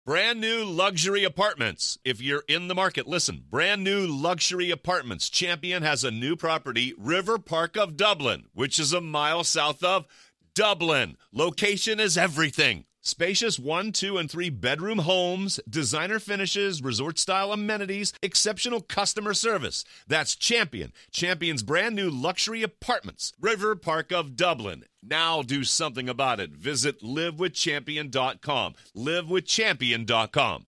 Brand new luxury apartments. If you're in the market, listen. Brand new luxury apartments. Champion has a new property, River Park of Dublin, which is a mile south of Dublin. Location is everything. Spacious 1, 2, and 3 bedroom homes, designer finishes, resort-style amenities, exceptional customer service. That's Champion. Champion's brand new luxury apartments, River Park of Dublin. Now do something about it. Visit livewithchampion.com. Livewithchampion.com.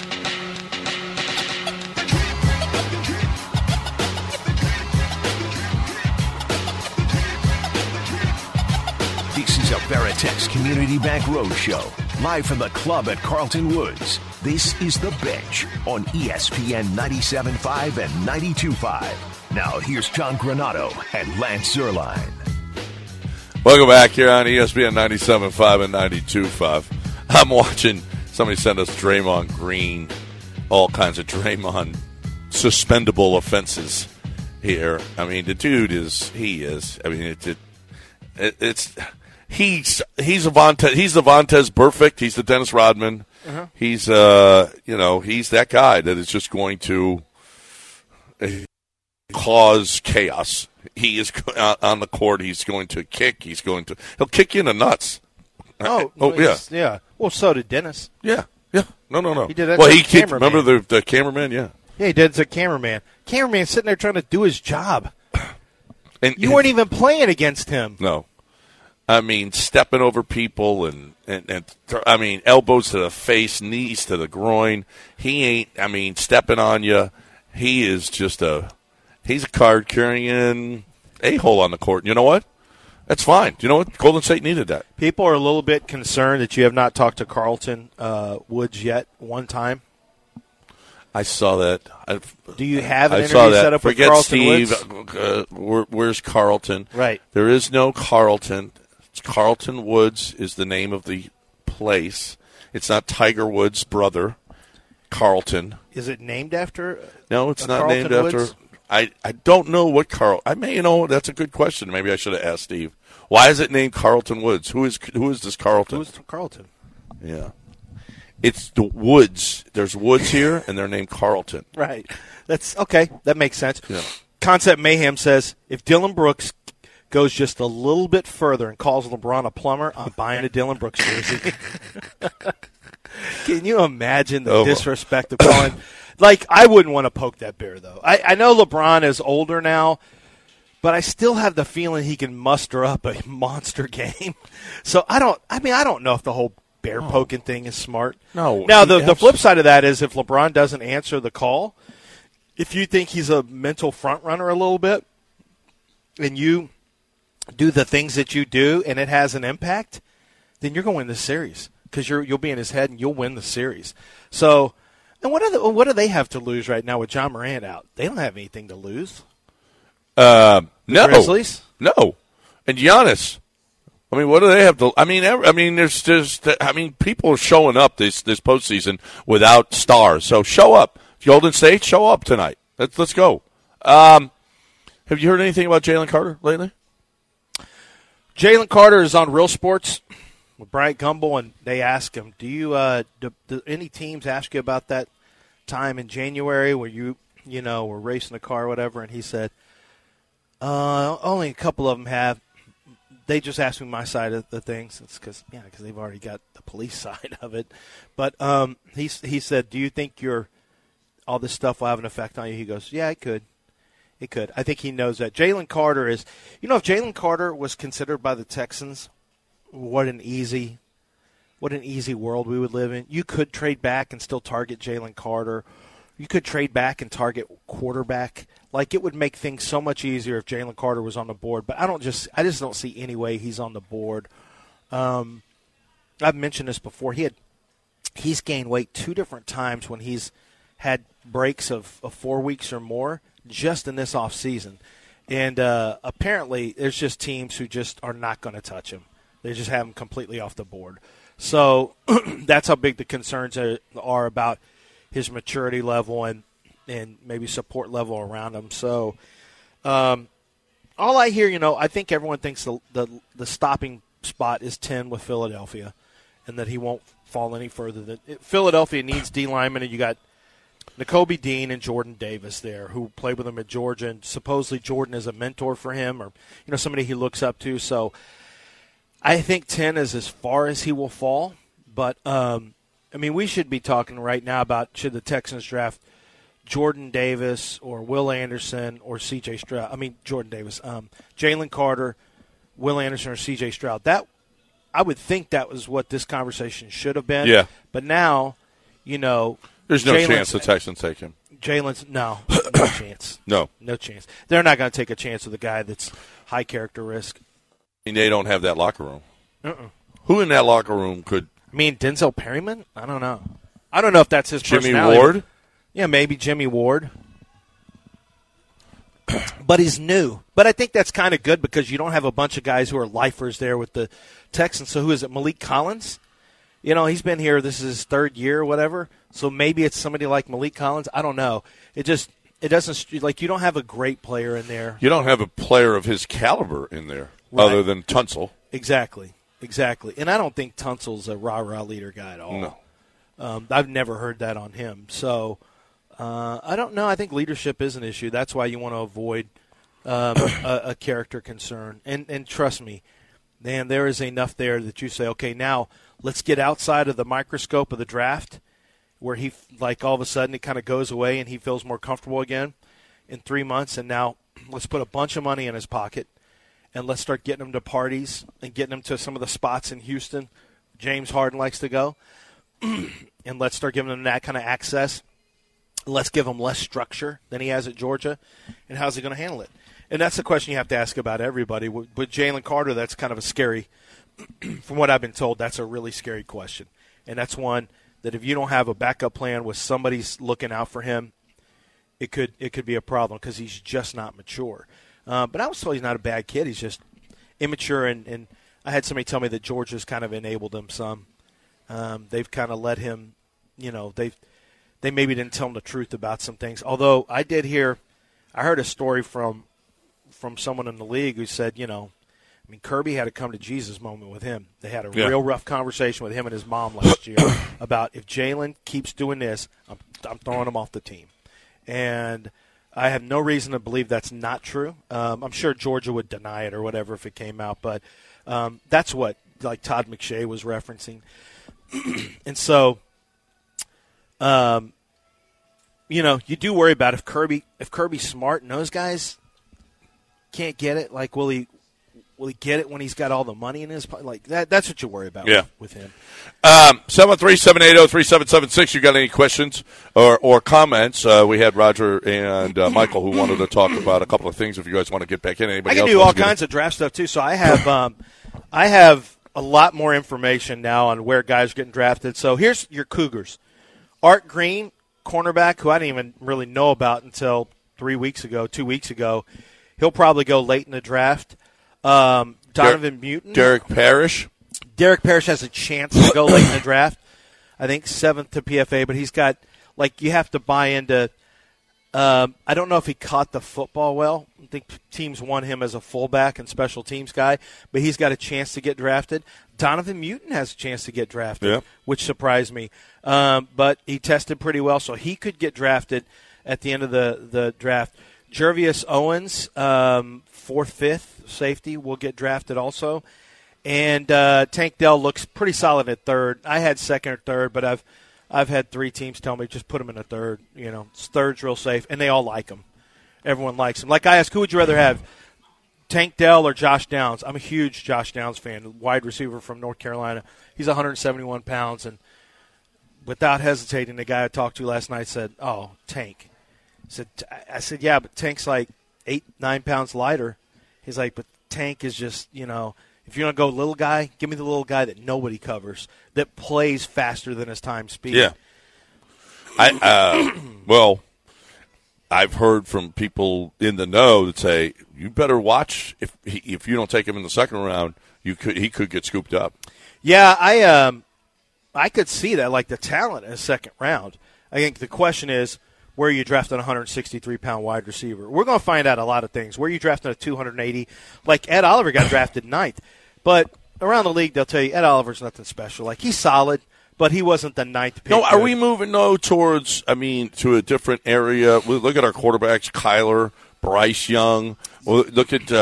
This is a Veritex Community Bank Road Show, live from the club at Carlton Woods. This is The Bench on ESPN 97.5 and 92.5. Now here's John Granato and Lance Zierlein. Welcome back here on ESPN 97.5 and 92.5. I'm watching somebody send us Draymond Green, all kinds of Draymond suspendable offenses here. I mean, the dude is. I mean, He's the Vontaze Perfect. He's the Dennis Rodman. Uh-huh. He's he's that guy that is just going to cause chaos. He is on the court. He's going to kick. He'll kick you in the nuts. Yeah. Well, so did Dennis. Yeah. No. He did that. Well, he kicked. Remember the cameraman? Yeah. Yeah, he did. It's a cameraman. Cameraman sitting there trying to do his job. And you weren't even playing against him. No. I mean, stepping over people and I mean, elbows to the face, knees to the groin. He ain't, I mean, stepping on you. He is just he's a card-carrying a-hole on the court. And you know what? That's fine. You know what? Golden State needed that. People are a little bit concerned that you have not talked to Carlton Woods yet one time. I saw that. Do you have an interview set up with Carlton Steve, Woods? Where's Carlton? Right. There is no Carlton. Carlton Woods is the name of the place. It's not Tiger Woods' brother, Carlton. Is it named after? No, it's not Carlton named after. Woods? I don't know what that's a good question. Maybe I should have asked Steve. Why is it named Carlton Woods? Who is this Carlton? Who's Carlton? Yeah. It's the Woods. There's Woods here, and they're named Carlton. Right. That's okay. That makes sense. Yeah. Concept Mayhem says, if Dylan Brooks goes just a little bit further and calls LeBron a plumber, I'm buying a Dylan Brooks jersey. Can you imagine the disrespect of calling? Like, I wouldn't want to poke that bear, though. I know LeBron is older now, but I still have the feeling he can muster up a monster game. So I don't know if the whole bear poking thing is smart. No. Now, the flip side of that is if LeBron doesn't answer the call, if you think he's a mental front runner a little bit, and you do the things that you do and it has an impact, then you're going to win the series because you'll be in his head and you'll win the series. So, and what do they have to lose right now with John Morant out? They don't have anything to lose. No. Grizzlies? No. And Giannis. I mean, what do they have to? I mean, there's people are showing up this postseason without stars. So show up, Golden State. Show up tonight. Let's go. Have you heard anything about Jalen Carter lately? Jalen Carter is on Real Sports with Bryant Gumbel, and they ask him, do any teams ask you about that time in January where you were racing a car or whatever? And he said, only a couple of them have. They just asked me my side of the things. It's because they've already got the police side of it. But he said, do you think all this stuff will have an effect on you? He goes, yeah, it could. It could. I think he knows that. Jalen Carter is – if Jalen Carter was considered by the Texans, what an easy world we would live in. You could trade back and still target Jalen Carter. You could trade back and target quarterback. Like, it would make things so much easier if Jalen Carter was on the board. But I just don't see any way he's on the board. I've mentioned this before. He's gained weight 2 different times when he's had breaks of 4 weeks or more just in this offseason. And apparently there's just teams who just are not going to touch him. They just have him completely off the board. So that's how big the concerns are about his maturity level and maybe support level around him. So all I hear, I think everyone thinks the stopping spot is 10 with Philadelphia and that he won't fall any further. Philadelphia needs D linemen, and you got Nakobe Dean and Jordan Davis there, who played with him at Georgia, and supposedly Jordan is a mentor for him, or somebody he looks up to. So I think 10 is as far as he will fall. But we should be talking right now about should the Texans draft Jordan Davis or Will Anderson or C.J. Stroud. Jordan Davis, Jalen Carter, Will Anderson, or C.J. Stroud. That I would think that was what this conversation should have been. Yeah. But now, there's no chance the Texans take him. Jalen's no chance. No chance. They're not going to take a chance with a guy that's high character risk. They don't have that locker room. Who in that locker room could? Denzel Perryman? I don't know. I don't know if that's his Jimmy personality. Ward? Yeah, maybe Jimmy Ward. But he's new. But I think that's kind of good because you don't have a bunch of guys who are lifers there with the Texans. So who is it, Malik Collins? He's been here. This is his third year or whatever. So maybe it's somebody like Malik Collins. I don't know. It doesn't, like, you don't have a great player in there. You don't have a player of his caliber in there other than Tunsil. Exactly. And I don't think Tunsil's a rah-rah leader guy at all. No. I've never heard that on him. So I don't know. I think leadership is an issue. That's why you want to avoid a character concern. And trust me, man, there is enough there that you say, okay, now let's get outside of the microscope of the draft where he, like, all of a sudden it kind of goes away and he feels more comfortable again in 3 months. And now let's put a bunch of money in his pocket and let's start getting him to parties and getting him to some of the spots in Houston James Harden likes to go. And let's start giving him that kind of access. Let's give him less structure than he has at Georgia. And how's he going to handle it? And that's the question you have to ask about everybody. With Jalen Carter, that's kind of a scary, from what I've been told, that's a really scary question. And that's one that if you don't have a backup plan with somebody's looking out for him, it could be a problem because he's just not mature. But I was told he's not a bad kid. He's just immature. And I had somebody tell me that Georgia's kind of enabled him some. They've kind of let him, they maybe didn't tell him the truth about some things. Although I heard a story from someone in the league who said, Kirby had a come to Jesus moment with him. They had a real rough conversation with him and his mom last year about if Jalen keeps doing this, I'm throwing him off the team. And I have no reason to believe that's not true. I'm sure Georgia would deny it or whatever if it came out, but that's what like Todd McShay was referencing. And so, you do worry about if Kirby's smart and those guys can't get it. Like, will he get it when he's got all the money in his pocket? Like that? That's what you worry about with him. 713-780-3776. You got any questions or comments? We had Roger and Michael who wanted to talk about a couple of things. If you guys want to get back in, anybody I can else do all kinds of draft stuff too. So I have a lot more information now on where guys are getting drafted. So here's your Cougars. Art Green, cornerback, who I didn't even really know about until 2 weeks ago. He'll probably go late in the draft. Donovan Mutin. Derek Parrish. Derek Parrish has a chance to go late in the draft. I think 7th to PFA, but he's got, you have to buy into I don't know if he caught the football well. I think teams want him as a fullback and special teams guy, but he's got a chance to get drafted. Donovan Mutin has a chance to get drafted, which surprised me. But he tested pretty well, so he could get drafted at the end of the draft. Jervius Owens, 4th, 5th safety, will get drafted also. And Tank Dell looks pretty solid at 3rd. I had 2nd or 3rd, but I've had 3 teams tell me just put him in a 3rd. 3rd's real safe, and they all like him. Everyone likes him. Like I asked, who would you rather have, Tank Dell or Josh Downs? I'm a huge Josh Downs fan, wide receiver from North Carolina. He's 171 pounds, and without hesitating, the guy I talked to last night said, "Oh, Tank." I said, yeah, but Tank's like 8-9 pounds lighter. He's like, but Tank is just, if you're going to go little guy, give me the little guy that nobody covers, that plays faster than his time speed. Yeah. I've heard from people in the know that say, you better watch if you don't take him in the 2nd round, he could get scooped up. Yeah, I could see that, like the talent in the 2nd round. I think the question is, where you drafted a 163-pound wide receiver. We're going to find out a lot of things. Where you drafted a 280, like Ed Oliver got drafted 9th. But around the league, they'll tell you Ed Oliver's nothing special. Like, he's solid, but he wasn't the ninth pick. No, are we moving towards? To a different area? We look at our quarterbacks: Kyler, Bryce Young. Well, look at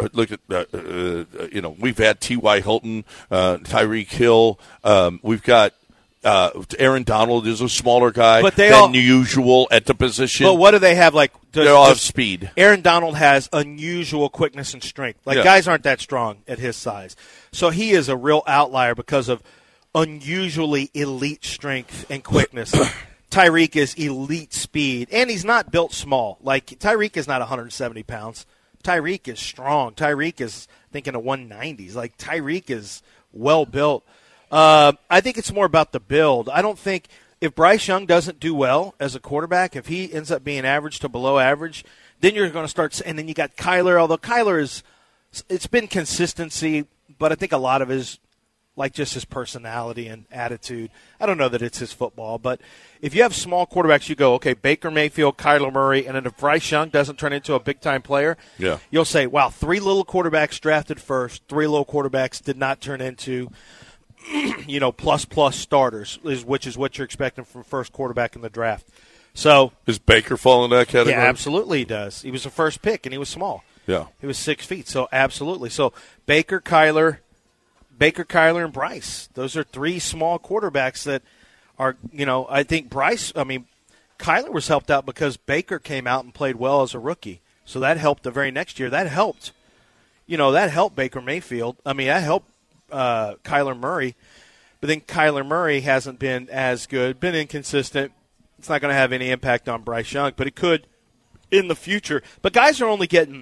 we've had T.Y. Hilton, Tyreek Hill. We've got Aaron Donald is a smaller guy than usual at the position. But what do they have? They all have speed. Aaron Donald has unusual quickness and strength. Guys aren't that strong at his size. So he is a real outlier because of unusually elite strength and quickness. Tyreek is elite speed, and he's not built small. Tyreek is not 170 pounds. Tyreek is strong. Tyreek is, I think, in the 190s. Tyreek is well built. I think it's more about the build. I don't think if Bryce Young doesn't do well as a quarterback, if he ends up being average to below average, then you're going to start – and then you got Kyler, although Kyler is – it's been consistency, but I think a lot of it is just his personality and attitude. I don't know that it's his football, but if you have small quarterbacks, you go, okay, Baker Mayfield, Kyler Murray, and then if Bryce Young doesn't turn into a big-time player, you'll say, wow, 3 little quarterbacks drafted first, 3 little quarterbacks did not turn into – plus starters, which is what you're expecting from first quarterback in the draft. So does Baker fall in that category? Yeah, absolutely he does. He was the first pick, and he was small. Yeah. He was 6 feet, so absolutely. So Baker, Kyler, and Bryce. Those are 3 small quarterbacks that are, I think Kyler was helped out because Baker came out and played well as a rookie. So that helped the very next year. That helped. That helped Baker Mayfield. That helped Kyler Murray, but then Kyler Murray hasn't been as good, been inconsistent. It's not going to have any impact on Bryce Young, but it could in the future. But guys are only getting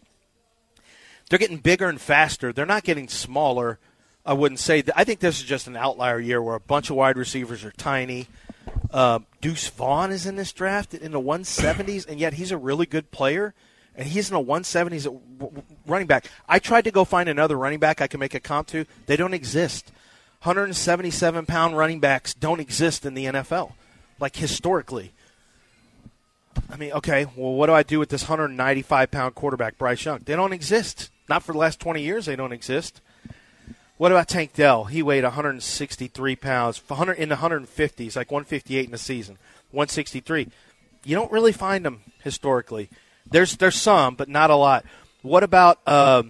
bigger and faster. They're not getting smaller. I wouldn't say that. I think this is just an outlier year where a bunch of wide receivers are tiny. Deuce Vaughn is in this draft in the 170s, and yet he's a really good player. And he's in the 170s at running back. I tried to go find another running back I can make a comp to. They don't exist. 177-pound running backs don't exist in the NFL, historically. Okay, well, what do I do with this 195-pound quarterback, Bryce Young? They don't exist. Not for the last 20 years they don't exist. What about Tank Dell? He weighed 163 pounds, in the 150s, 158 in the season, 163. You don't really find them historically. There's some, but not a lot. What about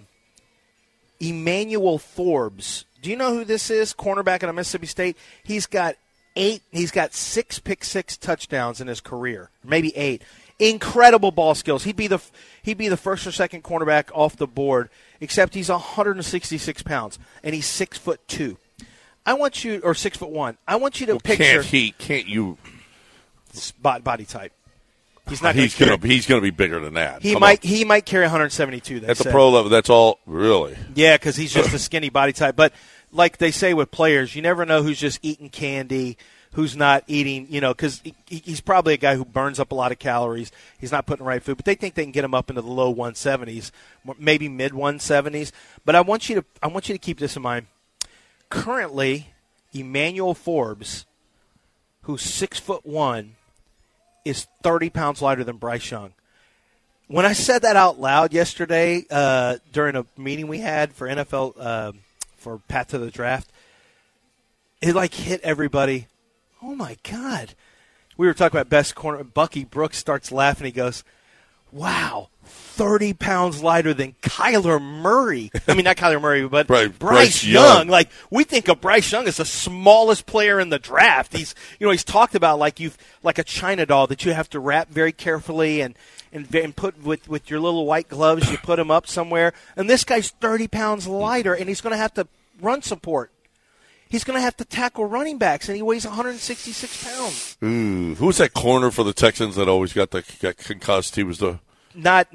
Emmanuel Forbes? Do you know who this is? Cornerback at Mississippi State. He's got 6 pick-six touchdowns in his career, maybe 8. Incredible ball skills. He'd be the first or second cornerback off the board, except he's 166 pounds and he's 6'2". I want you, or 6'1". I want you to picture. Can't you? Body type. He's not. He's going to be bigger than that. He might carry 172. At the pro level, that's all really. Yeah, because he's just a skinny body type. But like they say with players, you never know who's just eating candy, who's not eating. Because he's probably a guy who burns up a lot of calories. He's not putting the right food, but they think they can get him up into the low 170s, maybe mid 170s. But I want you to keep this in mind. Currently, Emmanuel Forbes, who's 6'1", is 30 pounds lighter than Bryce Young. When I said that out loud yesterday during a meeting we had for NFL for Path to the Draft, it hit everybody. Oh my God! We were talking about best corner. Bucky Brooks starts laughing. He goes, "Wow, 30 pounds lighter than Kyler Murray." I mean, not Kyler Murray, but Bryce Young. We think of Bryce Young as the smallest player in the draft. He's talked about like a China doll that you have to wrap very carefully and put with your little white gloves. You put him up somewhere, and this guy's 30 pounds lighter, and he's going to have to run support. He's going to have to tackle running backs, and he weighs 166 pounds. Who was that corner for the Texans that always got concussed? He was the not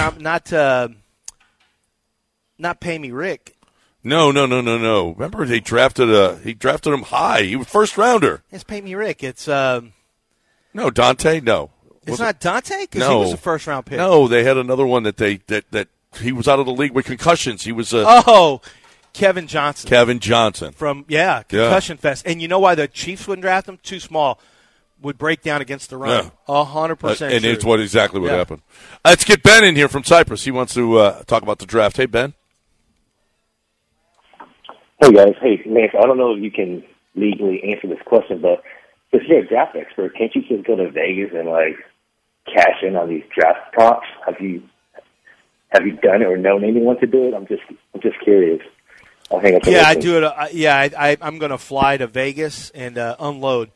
Pay Me Rick. No. Remember he drafted him high. He was first rounder. It's Pay Me Rick. It's no Dante. No, it's not Dante because no. he was a first round pick. No, they had another one that he was out of the league with concussions. He was Kevin Johnson. From Concussion Fest. And you know why the Chiefs wouldn't draft him? Too small. Would break down against the run. 100%. And it's exactly what happened. Let's get Ben in here from Cyprus. He wants to talk about the draft. Hey, Ben. Hey, guys. Hey, Nick, I don't know if you can legally answer this question, but if you're a draft expert, can't you just go to Vegas and like cash in on these draft props? Have you done it or known anyone to do it? I'm just curious. I'll hang up. Yeah, I do it. I'm going to fly to Vegas and unload.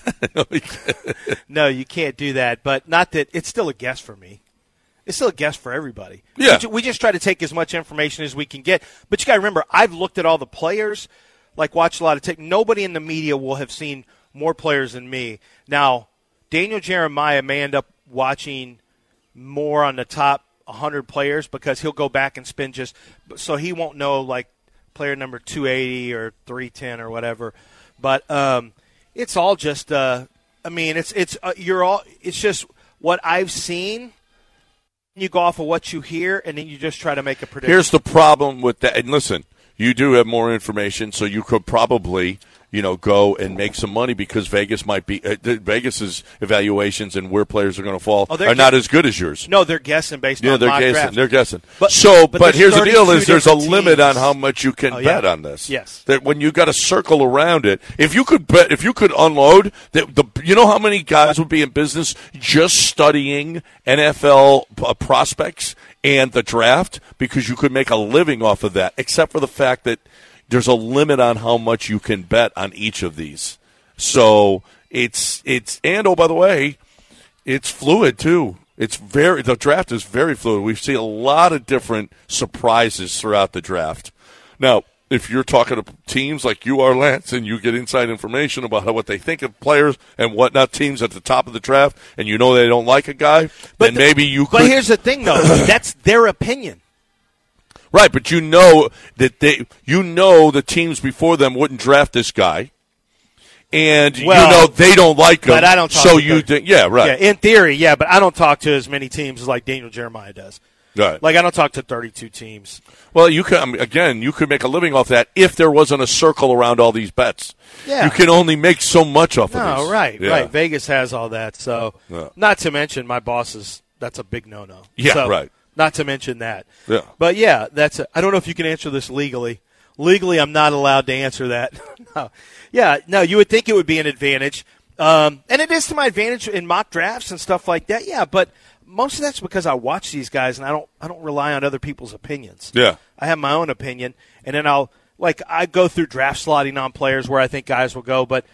No, you can't do that. But not that it's still a guess for me. It's still a guess for everybody. Yeah. We just try to take as much information as we can get. But you got to remember, I've looked at all the players, like watched a lot of tape. Nobody in the media will have seen more players than me. Now, Daniel Jeremiah may end up watching more on the top 100 players because he'll go back and spend so he won't know like player number 280 or 310 or whatever. But it's all just it's just what I've seen. You go off of what you hear, and then you just try to make a prediction. Here's the problem with that. And listen, you do have more information, so you could probably, go and make some money because Vegas might be Vegas's evaluations and where players are going to fall are not as good as yours. No, they're guessing based on mock drafts. They're guessing. But here's the deal: there's a limit teams on how much you can bet on this. Yes. That when you got to circle around it, if you could unload you know how many guys would be in business just studying NFL prospects and the draft because you could make a living off of that, except for the fact that there's a limit on how much you can bet on each of these. So and oh, by the way, it's fluid too. The draft is very fluid. We see a lot of different surprises throughout the draft. Now, if you're talking to teams like you are, Lance, and you get inside information about what they think of players and whatnot, teams at the top of the draft, and you know they don't like a guy, then maybe you could. But here's the thing, though. That's their opinion. Right, but you know that the teams before them wouldn't draft this guy, and they don't like him. But I don't talk so to you think, yeah, right? Yeah, in theory, yeah, but I don't talk to as many teams as like Daniel Jeremiah does. Right. Like I don't talk to 32 teams. Well, you could make a living off that if there wasn't a circle around all these bets. Yeah. You can only make so much off of this. Right. Vegas has all that. So, not to mention my bosses. That's a big no-no. Yeah, so, right. Not to mention that. Yeah. But yeah, I don't know if you can answer this legally. Legally, I'm not allowed to answer that. No. Yeah, no, you would think it would be an advantage. And it is to my advantage in mock drafts and stuff like that. Yeah, but most of that's because I watch these guys and I don't rely on other people's opinions. Yeah. I have my own opinion, and then I go through draft slotting on players where I think guys will go, but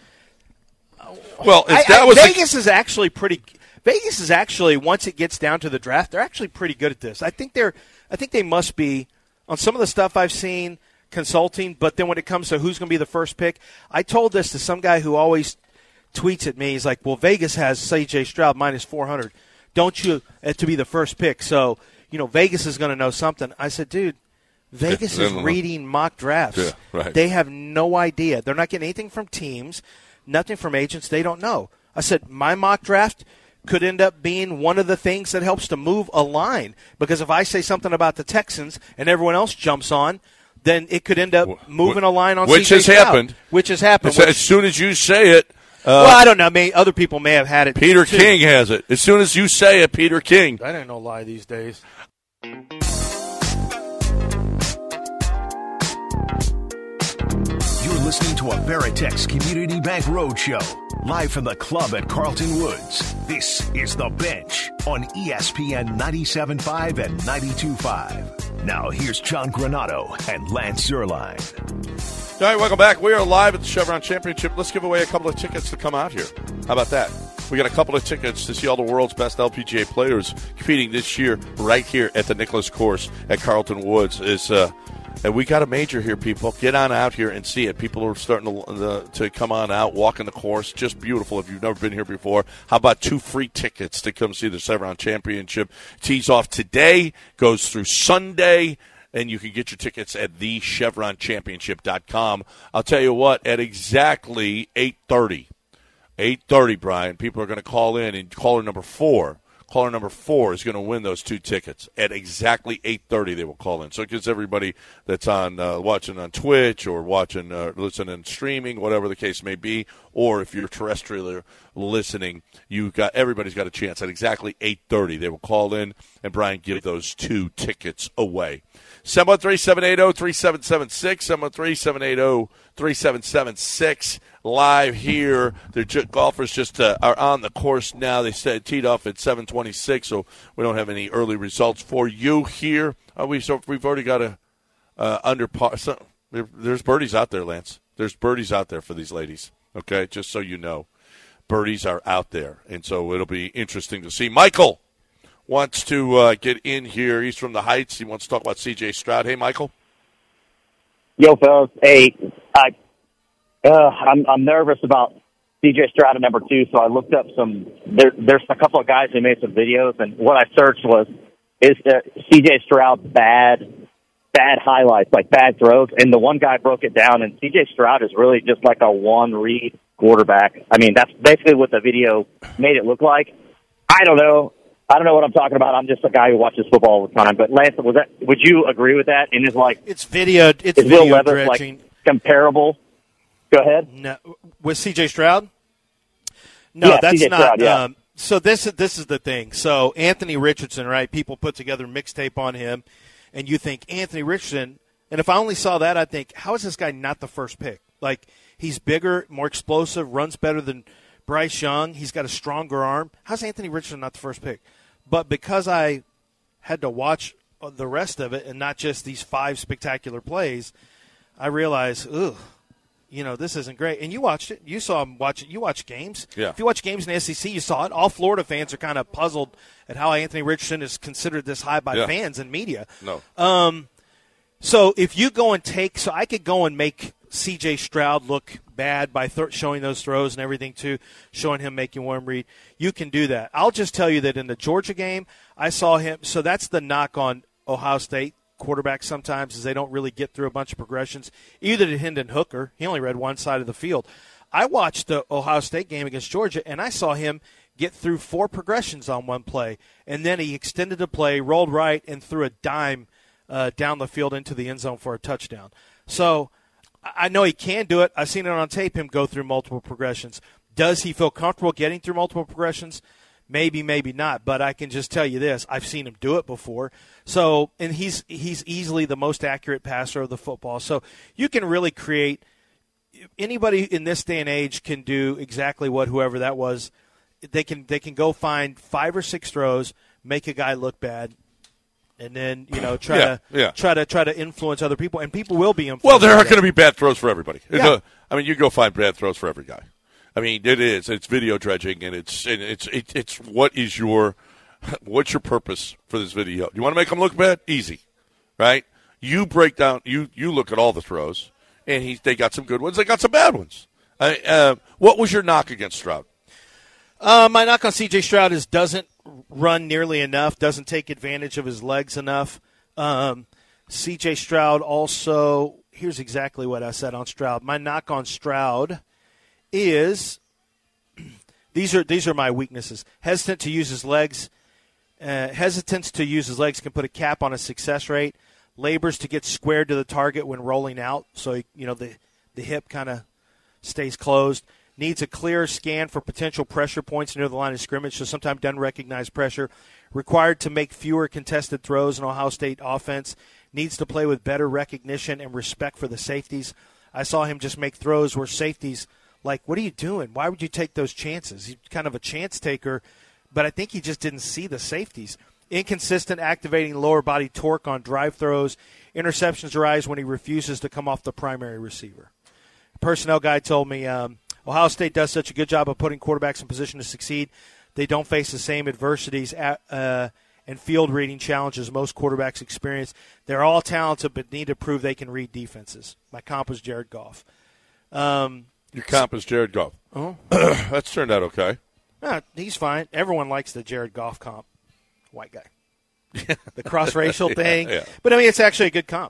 Vegas is actually pretty. Vegas is actually, once it gets down to the draft, they're actually pretty good at this. I think they must be on some of the stuff I've seen consulting, but then when it comes to who's going to be the first pick, I told this to some guy who always tweets at me. He's like, "Well, Vegas has C.J. Stroud minus 400. Don't you to be the first pick? So Vegas is going to know something." I said, "Dude, Vegas is reading mock drafts. Yeah, right. They have no idea. They're not getting anything from teams, nothing from agents. They don't know." I said, "My mock draft could end up being one of the things that helps to move a line. Because if I say something about the Texans and everyone else jumps on, then it could end up moving a line on which C.J. has Stroud. happened. Which has happened. As soon as you say it. Well, I don't know. Other people may have had it. Peter too. King has it. As soon as you say it, Peter King. That ain't no lie these days. You're listening to a Veritex Community Bank Roadshow, live from the club at Carlton Woods. This is The Bench on ESPN 97.5 and 92.5. Now here's John Granato and Lance Zierlein. All right, welcome back. We are live at the Chevron Championship. Let's give away a couple of tickets to come out here. How about that? We got a couple of tickets to see all the world's best LPGA players competing this year right here at the Nicklaus Course at Carlton Woods. And we got a major here, people. Get on out here and see it. People are starting to come on out, walking the course. Just beautiful if you've never been here before. How about 2 free tickets to come see the Chevron Championship? Tees off today, goes through Sunday, and you can get your tickets at thechevronchampionship.com. I'll tell you what, at exactly 8:30, Brian, people are going to call in, and caller number 4 is going to win those 2 tickets. At exactly 8:30, they will call in. So it gives everybody that's on watching on Twitch or watching, listening, streaming, whatever the case may be, or if you're terrestrial listening, everybody's got a chance. At exactly 8:30, they will call in, and Brian give those 2 tickets away. 713-780-3776, 713-780-3776. Live here. The golfers just are on the course now. They said teed off at 7:26, so we don't have any early results for you here. We've already got a under par. So there's birdies out there, Lance. There's birdies out there for these ladies. Okay, just so you know, birdies are out there, and so it'll be interesting to see. Michael wants to get in here. He's from the Heights. He wants to talk about C.J. Stroud. Hey, Michael. Yo, fellas. Hey, I'm nervous about C.J. Stroud at number 2, so I looked up there's a couple of guys who made some videos, and what I searched was, is C.J. Stroud bad highlights, like bad throws, and the one guy broke it down, and C.J. Stroud is really just like a one-read quarterback. I mean, that's basically what the video made it look like. I don't know what I'm talking about. I'm just a guy who watches football all the time. But Lance, would you agree with that? And it's video Will Levis dredging. Like comparable? Go ahead. No, with C.J. Stroud? No, yeah, that's C.J. not. Stroud, yeah. So this is the thing. So Anthony Richardson, right? People put together mixtape on him, and you think Anthony Richardson. And if I only saw that, I'd think, how is this guy not the first pick? Like, he's bigger, more explosive, runs better than Bryce Young. He's got a stronger arm. How's Anthony Richardson not the first pick? But because I had to watch the rest of it and not just these 5 spectacular plays, I realized, this isn't great. And you watched it. You saw him watch it. You watch games. Yeah. If you watch games in the SEC, you saw it. All Florida fans are kind of puzzled at how Anthony Richardson is considered this high by fans and media. No. So if you go and so I could go and make C.J. Stroud look bad by showing those throws and everything too, showing him making one read. You can do that. I'll just tell you that in the Georgia game, I saw him. So that's the knock on Ohio State quarterbacks sometimes is they don't really get through a bunch of progressions. Either did Hendon Hooker. He only read one side of the field. I watched the Ohio State game against Georgia, and I saw him get through 4 progressions on one play, and then he extended the play, rolled right, and threw a dime down the field into the end zone for a touchdown. So I know he can do it. I've seen it on tape, him go through multiple progressions. Does he feel comfortable getting through multiple progressions? Maybe, maybe not. But I can just tell you this. I've seen him do it before. So, and he's easily the most accurate passer of the football. So you can really create – anybody in this day and age can do exactly what whoever that was. They can go find 5 or 6 throws, make a guy look bad, and then try to influence other people, and people will be influenced. Well, there are going to be bad throws for everybody. Yeah. You go find bad throws for every guy. I mean, it is. It's video dredging, and it's what's your purpose for this video? You want to make them look bad? Easy, right? You break down. You look at all the throws, and they got some good ones. They got some bad ones. What was your knock against Stroud? My knock on C.J. Stroud is doesn't run nearly enough, doesn't take advantage of his legs enough. C.J. Stroud also, here's exactly what I said on Stroud. My knock on Stroud is these are my weaknesses. Hesitant to use his legs. Hesitance to use his legs can put a cap on his success rate. Labors to get squared to the target when rolling out, so the hip kind of stays closed. Needs a clear scan for potential pressure points near the line of scrimmage, so sometimes doesn't recognize pressure. Required to make fewer contested throws in Ohio State offense. Needs to play with better recognition and respect for the safeties. I saw him just make throws where safeties, like, what are you doing? Why would you take those chances? He's kind of a chance taker, but I think he just didn't see the safeties. Inconsistent activating lower body torque on drive throws. Interceptions arise when he refuses to come off the primary receiver. A personnel guy told me Ohio State does such a good job of putting quarterbacks in position to succeed. They don't face the same adversities and field reading challenges most quarterbacks experience. They're all talented but need to prove they can read defenses. My comp was Jared Goff. Your comp is Jared Goff. Uh-huh. That's turned out okay. He's fine. Everyone likes the Jared Goff comp. White guy. The cross-racial thing. Yeah. But, it's actually a good comp.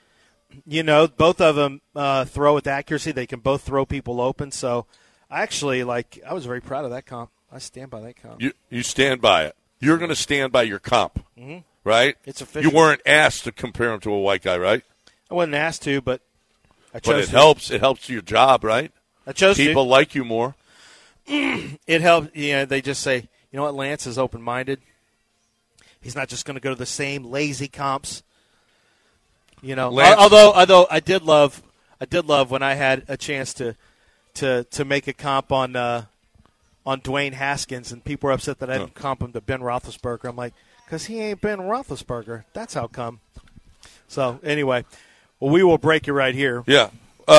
Both of them throw with accuracy. They can both throw people open. So, I was very proud of that comp. I stand by that comp. You stand by it. You're going to stand by your comp, right? It's official. You weren't asked to compare him to a white guy, right? I wasn't asked to, but I chose But it helps. It helps your job, right? I chose people like you more. It helped. They just say, you know what, Lance is open-minded. He's not just going to go to the same lazy comps. Lance, although I did love when I had a chance to make a comp on Dwayne Haskins, and people were upset that I didn't comp him to Ben Roethlisberger. I'm like, because he ain't Ben Roethlisberger. That's how come. So anyway, we will break you right here. Yeah.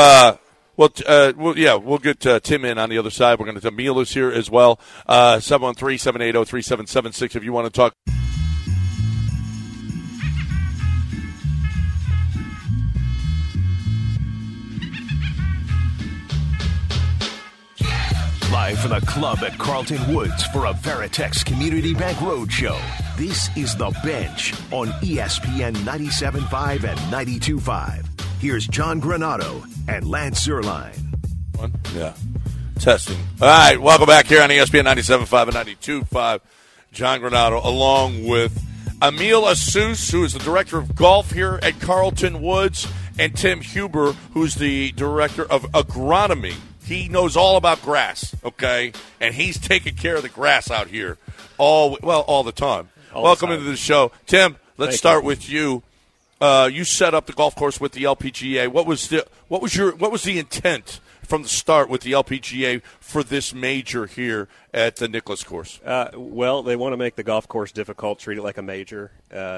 We'll get Tim in on the other side. We're going to Emil is here as well. 713-780-3776 if you want to talk. Live from the club at Carlton Woods for a Veritex Community Bank Roadshow. This is The Bench on ESPN 97.5 and 92.5. Here's John Granato and Lance Zierlein. Yeah. Testing. All right, welcome back here on ESPN 97.5 and 92.5. John Granato along with Emil Asus, who is the director of golf here at Carlton Woods, and Tim Huber, who's the director of agronomy. He knows all about grass, okay? And he's taking care of the grass out here all the time. Welcome into the show. Tim, let's start with you. You set up the golf course with the LPGA. What was the intent from the start with the LPGA for this major here at the Nicklaus course? Well, they want to make the golf course difficult, treat it like a major.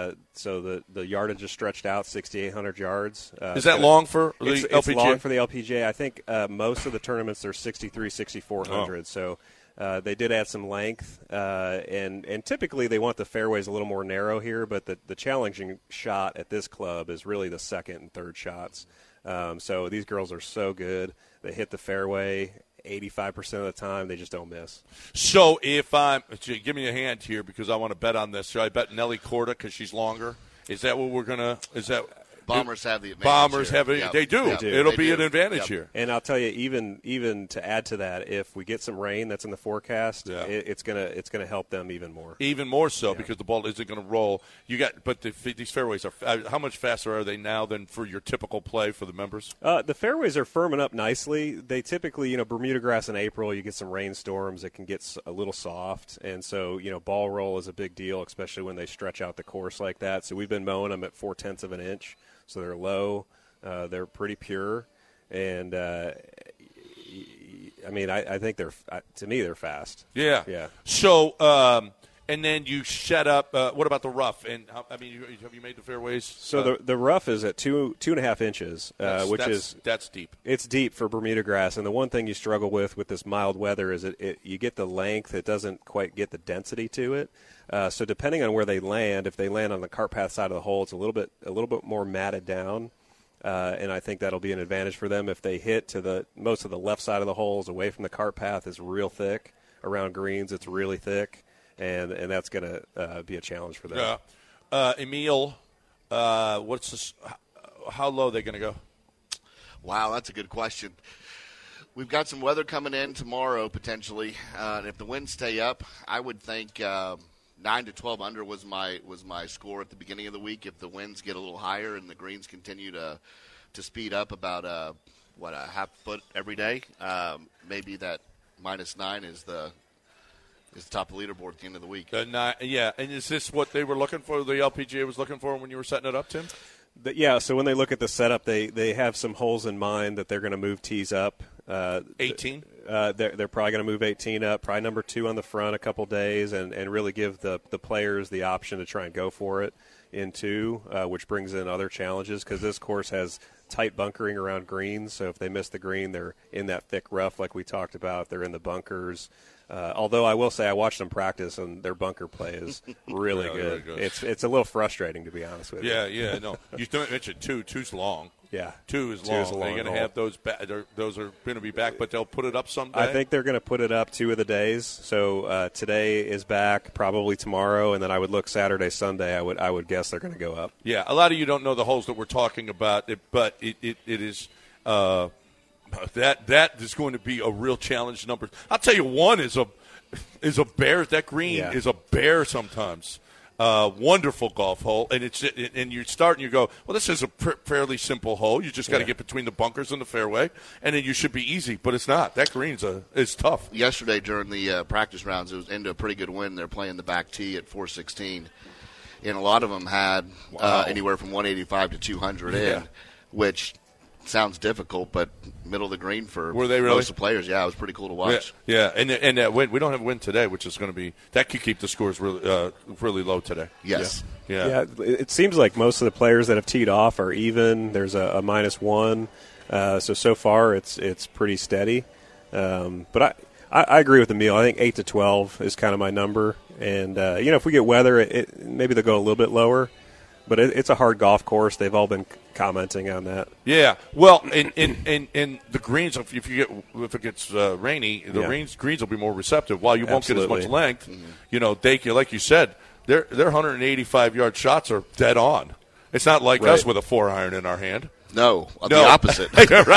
So the yardage is stretched out 6,800 yards. Is that long for the LPGA? It's long for the LPGA. I think most of the tournaments are 6,400. So they did add some length, and typically they want the fairways a little more narrow here, but the challenging shot at this club is really the second and third shots. So these girls are so good. They hit the fairway 85% of the time. They just don't miss. So give me a hand here because I want to bet on this. Should I bet Nelly Korda because she's longer? Is that what we're going to – is that – Bombers have the advantage. Bombers here. have it. Yep. They do. Yep. It'll be an advantage here. And I'll tell you, even to add to that, if we get some rain that's in the forecast, it's gonna help them even more. Even more so because the ball isn't going to roll. But these fairways are. How much faster are they now than for your typical play for the members? The fairways are firming up nicely. They typically, Bermuda grass in April, you get some rainstorms. It can get a little soft, and so ball roll is a big deal, especially when they stretch out the course like that. So we've been mowing them at 0.4 of an inch. So they're low, they're pretty pure, and I think to me they're fast. Yeah. So and then you set up. What about the rough? And have you made the fairways? So the rough is at 2.5 inches, that's deep. It's deep for Bermuda grass, and the one thing you struggle with this mild weather is you get the length. It doesn't quite get the density to it. So depending on where they land, if they land on the cart path side of the hole, it's a little bit more matted down, and I think that'll be an advantage for them. If they hit to most of the left side of the holes away from the cart path is real thick. Around greens, it's really thick, and that's going to be a challenge for them. Yeah. Emil, how low are they going to go? Wow, that's a good question. We've got some weather coming in tomorrow potentially, and if the winds stay up, I would think 9 to 12 under was my score at the beginning of the week. If the winds get a little higher and the greens continue to speed up about a half foot every day, maybe that -9 is the top of the leaderboard at the end of the week. Yeah, and is this what they were looking for? The LPGA was looking for when you were setting it up, Tim? So when they look at the setup, they have some holes in mind that they're going to move tees up. 18? They're probably going to move 18 up, probably number 2 on the front a couple days, and really give the players the option to try and go for it in 2, which brings in other challenges because this course has tight bunkering around greens. So if they miss the green, they're in that thick rough like we talked about. They're in the bunkers. Although I will say I watched them practice, and their bunker play is really good. It's a little frustrating, to be honest with you. Yeah, no. You mentioned 2. 2's long. Yeah. 2 is long. They're going to have those those are going to be back, but they'll put it up someday? I think they're going to put it up 2 of the days. So today is back, probably tomorrow, and then I would look Saturday, Sunday. I would guess they're going to go up. Yeah, a lot of you don't know the holes that we're talking about, but it is that is going to be a real challenge. Numbers. I'll tell you, one is a bear. That green is a bear sometimes. Wonderful golf hole, and you start and you go, well, this is a fairly simple hole. You just got to get between the bunkers and the fairway, and then you should be easy. But it's not. That green's is tough. Yesterday during the practice rounds, it was into a pretty good win. They're playing the back tee at 416, and a lot of them had anywhere from 185 to 200 in, which sounds difficult, but middle of the green for Were they really? most of the players. Yeah, it was pretty cool to watch. Yeah. And that win, we don't have a win today, which is going to be that could keep the scores really low today. Yes. Yeah. It seems like most of the players that have teed off are even. There's a -1, so far it's pretty steady. But I agree with Emil. I think 8 to 12 is kind of my number, and if we get weather, maybe they'll go a little bit lower. But it's a hard golf course. They've all been commenting on that. Yeah. Well, in the greens, if it gets rainy, the greens will be more receptive. While you won't get as much length, like you said, their 185-yard shots are dead on. It's not like us with a 4-iron in our hand. No, the opposite.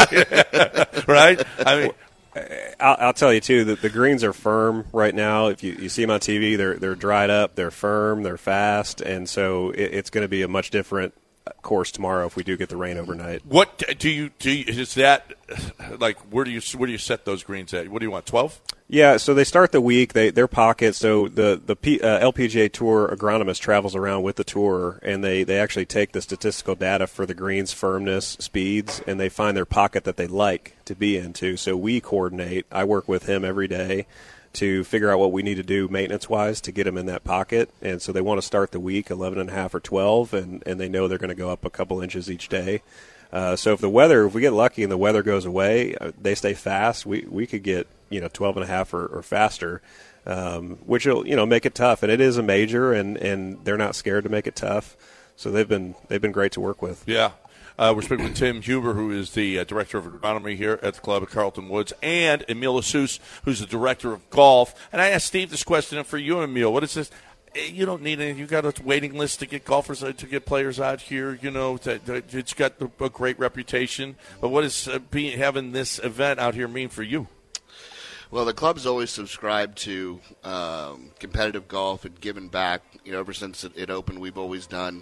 Right. I mean. I'll tell you, too, that the greens are firm right now. If you see them on TV, they're dried up, they're firm, they're fast, and so it's going to be a much different course tomorrow if we do get the rain overnight. What do you is that like? Where do you set those greens at? What do you want? 12? Yeah, so they start the week. Their pocket. So the LPGA Tour agronomist travels around with the tour, and they actually take the statistical data for the greens firmness, speeds, and they find their pocket that they like to be into. So we coordinate. I work with him every day to figure out what we need to do maintenance-wise to get them in that pocket. And so they want to start the week 11.5 or 12, and they know they're going to go up a couple inches each day. So if we get lucky and the weather goes away, they stay fast, we could get 12.5 or faster, which will make it tough. And it is a major, and they're not scared to make it tough. So they've been great to work with. Yeah. We're speaking with Tim Huber, who is the Director of Agronomy here at the club at Carlton Woods, and Emil Asus, who's the Director of Golf. And I asked Steve this question, and for you, Emil, what is this? You don't need any. You got a waiting list to get golfers, to get players out here. It's got a great reputation. But what does having this event out here mean for you? Well, the club's always subscribed to competitive golf and giving back. Ever since it opened, we've always done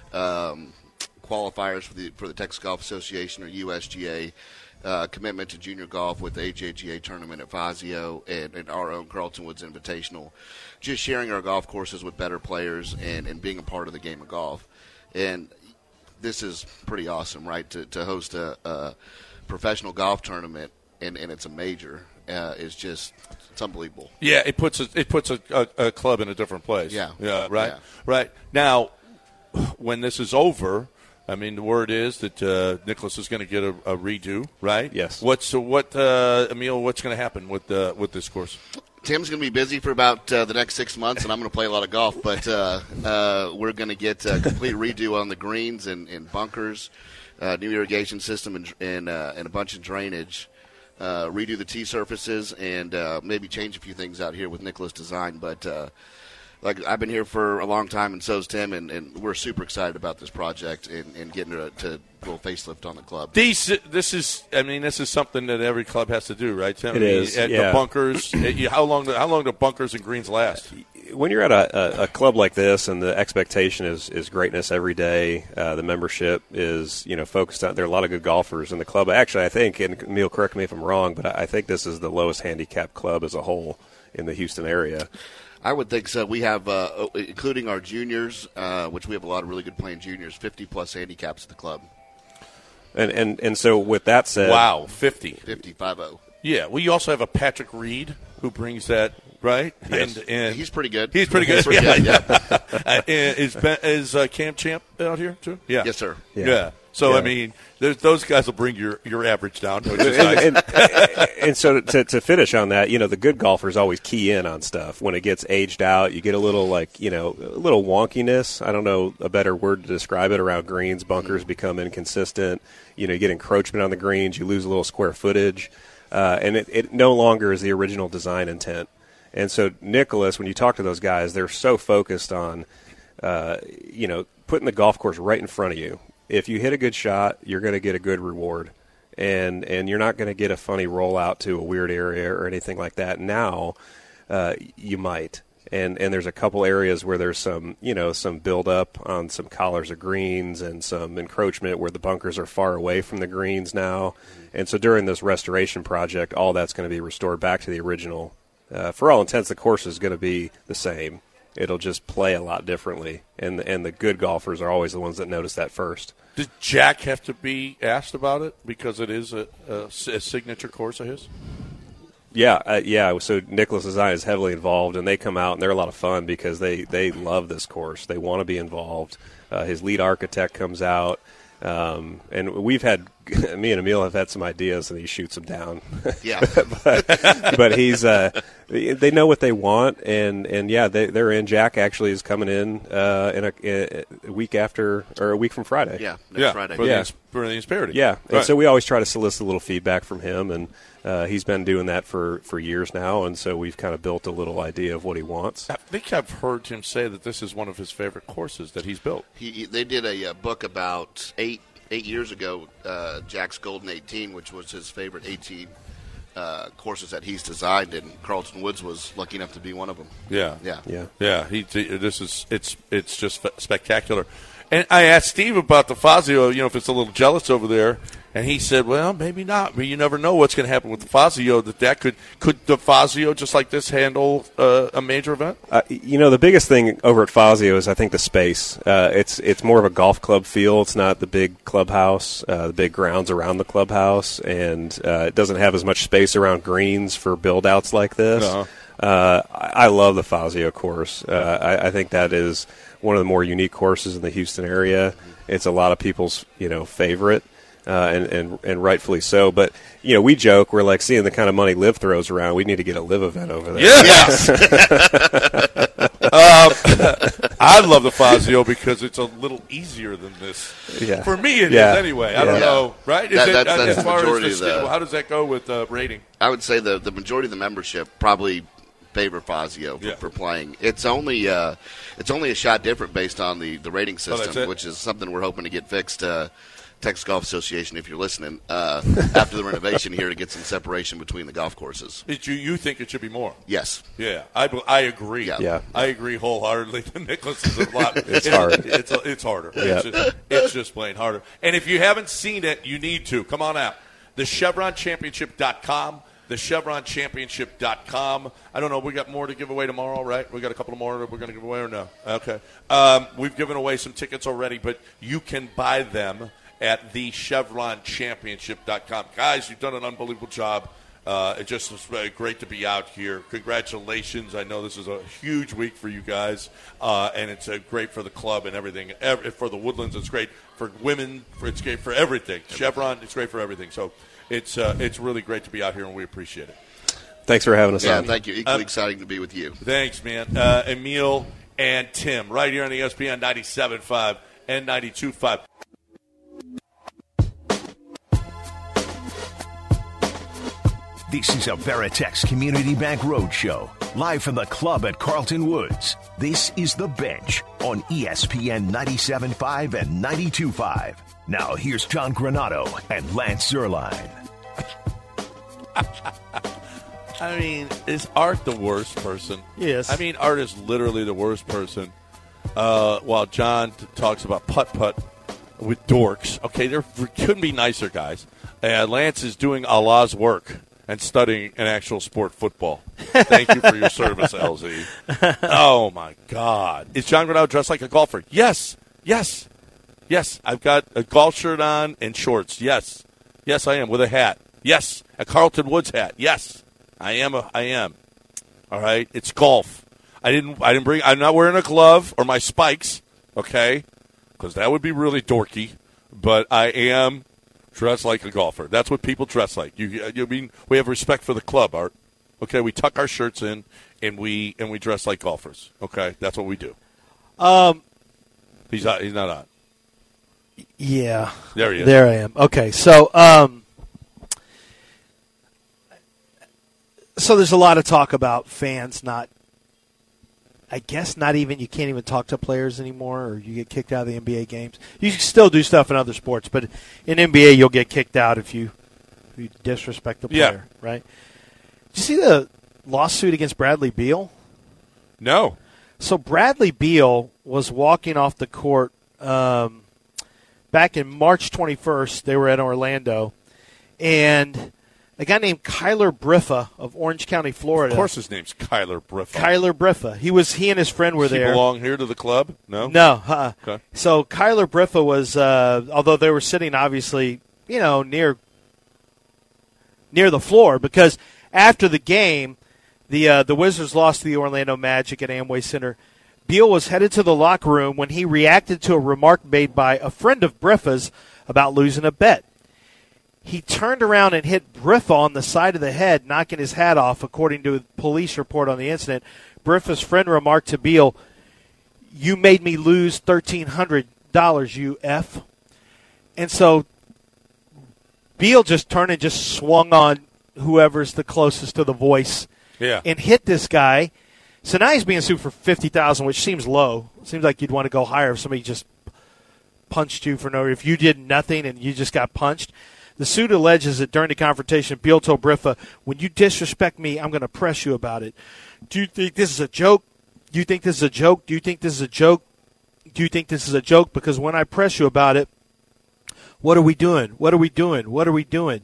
qualifiers for the Texas Golf Association or USGA, commitment to junior golf with the HAGA tournament at Fazio and our own Carlton Woods Invitational, just sharing our golf courses with better players and being a part of the game of golf. And this is pretty awesome, right, to host a professional golf tournament, and it's a major. It's unbelievable. Yeah, it puts a club in a different place. Yeah. Right. Now, when this is over, I mean, the word is that Nicklaus is going to get a redo, right? Yes. Emil, what's going to happen with this course? Tim's going to be busy for about the next 6 months, and I'm going to play a lot of golf. But we're going to get a complete redo on the greens and bunkers, new irrigation system, and a bunch of drainage. Redo the tee surfaces, and maybe change a few things out here with Nicklaus Design. But I've been here for a long time, and so's Tim, and we're super excited about this project and getting to a little facelift on the club. This is something that every club has to do, right, Tim? It is. The bunkers. How long do bunkers and greens last? When you're at a club like this, and the expectation is greatness every day, the membership is focused on. There are a lot of good golfers in the club. Actually, I think, and Emil, correct me if I'm wrong, but I think this is the lowest handicap club as a whole in the Houston area. I would think so. We have, including our juniors, which we have a lot of really good playing juniors, 50-plus handicaps at the club. And so with that said... Wow, 50. 50-50. Yeah, well, you also have a Patrick Reed who brings that, right? Yes. And he's pretty good. He's pretty good. Yeah. Is Cam Champ out here, too? Yeah. Yes, sir. Yeah. So, yeah. I mean, those guys will bring your average down, which is nice. And so to finish on that, the good golfers always key in on stuff. When it gets aged out, you get a little, a little wonkiness. I don't know a better word to describe it around greens. Bunkers become inconsistent. You get encroachment on the greens. You lose a little square footage. And it no longer is the original design intent. And so Nicklaus, when you talk to those guys, they're so focused on, putting the golf course right in front of you. If you hit a good shot, you're going to get a good reward, and you're not going to get a funny rollout to a weird area or anything like that. Now, you might, And there's a couple areas where there's some build up on some collars of greens and some encroachment where the bunkers are far away from the greens now. And so during this restoration project, all that's going to be restored back to the original. For all intents, the course is going to be the same. It'll just play a lot differently, and the good golfers are always the ones that notice that first. Does Jack have to be asked about it because it is a signature course of his? Yeah. So Nicholas Design is heavily involved, and they come out, and they're a lot of fun because they love this course. They want to be involved. His lead architect comes out, and we've had – me and Emil have had some ideas, and he shoots them down. Yeah. but he's they know what they want, and they're in. Jack actually is coming in a week after – or a week from Friday. Yeah, next Friday. For the Insperity. Yeah, right. And so we always try to solicit a little feedback from him, and he's been doing that for years now, and so we've kind of built a little idea of what he wants. I think I've heard him say that this is one of his favorite courses that he's built. They did a book about eight years ago, Jack's Golden 18, which was his favorite 18 courses that he's designed, and Carlton Woods was lucky enough to be one of them. Yeah. It's just spectacular. And I asked Steve about the Fazio, if it's a little jealous over there, and he said, well, maybe not. I mean, you never know what's going to happen with the Fazio. Could the Fazio, just like this, handle a major event? The biggest thing over at Fazio is I think the space. It's more of a golf club feel. It's not the big clubhouse, the big grounds around the clubhouse, and it doesn't have as much space around greens for build-outs like this. Uh-huh. I love the Fazio course. I think that is one of the more unique courses in the Houston area. It's a lot of people's favorite. And rightfully so. But, we joke, we're like seeing the kind of money Liv throws around. We need to get a Liv event over there. Yes! I love the Fazio because it's a little easier than this. Yeah. For me, it is anyway. I don't know, right? That's as the far majority as the how does that go with rating? I would say the majority of the membership probably favor Fazio for playing. It's only a shot different based on the rating system, which is something we're hoping to get fixed. Texas Golf Association, if you're listening, after the renovation here to get some separation between the golf courses. You think it should be more? Yes. Yeah, I agree. Yeah. I agree wholeheartedly. Nicholas is a lot. It's hard. It's harder. Yeah. It's just plain harder. And if you haven't seen it, you need to. Come on out. TheChevronChampionship.com. TheChevronChampionship.com. I don't know. We got more to give away tomorrow, right? We got a couple more that we're going to give away or no? Okay. We've given away some tickets already, but you can buy them at TheChevronChampionship.com. Guys, you've done an unbelievable job. It just was great to be out here. Congratulations. I know this is a huge week for you guys, and it's great for the club and everything. For the Woodlands, it's great. For women, it's great for everything. Chevron, it's great for everything. So it's really great to be out here, and we appreciate it. Thanks for having us on. Yeah, thank you. Equally exciting to be with you. Thanks, man. Emil and Tim, right here on ESPN 97.5 and 92.5. This is a Veritex Community Bank Roadshow, live from the club at Carlton Woods. This is The Bench on ESPN 97.5 and 92.5. Now here's John Granato and Lance Zierlein. I mean, is Art the worst person? Yes. I mean, Art is literally the worst person. While John talks about putt-putt with dorks. Okay, there couldn't be nicer guys. Lance is doing Allah's work and studying an actual sport, football. Thank you for your service, LZ. Oh, my God. Is John Granato dressed like a golfer? Yes. Yes. Yes. I've got a golf shirt on and shorts. Yes. Yes, I am, with a hat. Yes. A Carlton Woods hat. Yes. I am. All right? It's golf. I'm not wearing a glove or my spikes, okay? Because that would be really dorky. But I am dressed like a golfer. That's what people dress like. You mean we have respect for the club, Art? Okay, we tuck our shirts in and we dress like golfers. Okay, that's what we do. He's not on. Yeah, there he is. There I am. Okay, so there's a lot of talk about fans not. I guess you can't even talk to players anymore, or you get kicked out of the NBA games. You can still do stuff in other sports, but in NBA you'll get kicked out if you disrespect the player, right? Did you see the lawsuit against Bradley Beal? No. So Bradley Beal was walking off the court back in March 21st. They were at Orlando, and a guy named Kyler Briffa of Orange County, Florida. Of course his name's Kyler Briffa. Kyler Briffa. He and his friend were Does he there. belong here to the club? No? No. Okay. So Kyler Briffa was, although they were sitting obviously, near the floor, because after the game, the Wizards lost to the Orlando Magic at Amway Center. Beal was headed to the locker room when he reacted to a remark made by a friend of Briffa's about losing a bet. He turned around and hit Briffa on the side of the head, knocking his hat off, according to a police report on the incident. Briffa's friend remarked to Beal, "You made me lose $1,300, you F." And so Beal just turned and just swung on whoever's the closest to the voice and hit this guy. So now he's being sued for $50,000, which seems low. Seems like you'd want to go higher if somebody just punched you for no reason. If you did nothing and you just got punched. The suit alleges that during the confrontation, Beal told Briffa, "When you disrespect me, I'm going to press you about it. Do you think this is a joke? Do you think this is a joke? Do you think this is a joke? Do you think this is a joke? Because when I press you about it, what are we doing? What are we doing? What are we doing?"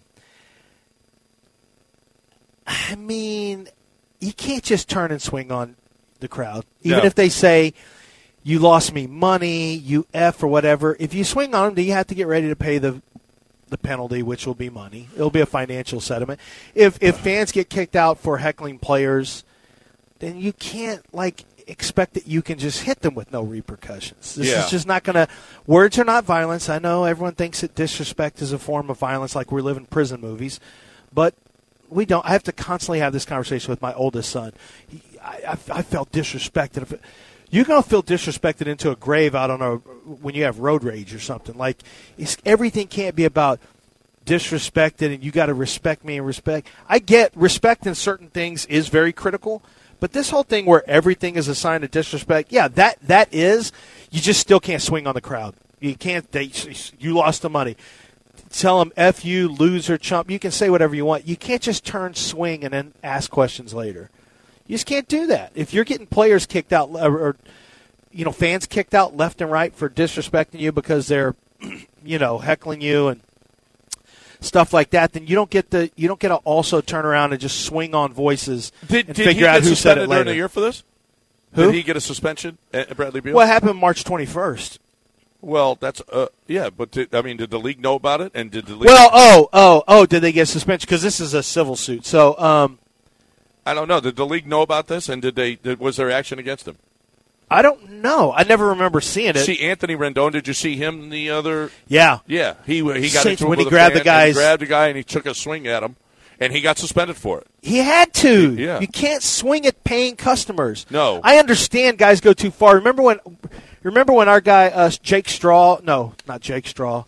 I mean, you can't just turn and swing on the crowd. Even if they say, "You lost me money, you F," or whatever. If you swing on them, then you have to get ready to pay the penalty, which will be money. It'll be a financial settlement. If fans get kicked out for heckling players, then you can't expect that you can just hit them with no repercussions. This is just not going to. Words are not violence. I know everyone thinks that disrespect is a form of violence, like we live in prison movies, but we don't. I have to constantly have this conversation with my oldest son. I felt disrespected. You're going to feel disrespected into a grave when you have road rage or something. Everything can't be about disrespected, and you got to respect me and respect. I get respect in certain things is very critical, but this whole thing where everything is a sign of disrespect, that is. You just still can't swing on the crowd. You can't. You lost the money. Tell them F you, loser, chump. You can say whatever you want. You can't just turn, swing, and then ask questions later. You just can't do that. If you're getting players kicked out or fans kicked out left and right for disrespecting you because they're heckling you and stuff like that, then you don't get to also turn around and just swing on voices and figure out who said it later. During a year for this? Who? Did he get a suspension, Bradley Beal? What happened March 21st? Well, that's but did the league know about it? And did the league? Well, did they get suspension? Because this is a civil suit. So, I don't know. Did the league know about this, and was there action against him? I don't know. I never remember seeing it. See Anthony Rendon? Did you see him the other? Yeah. He got into it when with he grabbed fan, the guys. and he grabbed a guy and he took a swing at him, and he got suspended for it. He had to. Yeah. You can't swing at paying customers. No. I understand guys go too far. Remember when our guy Jake Straw? No, not Jake Straw.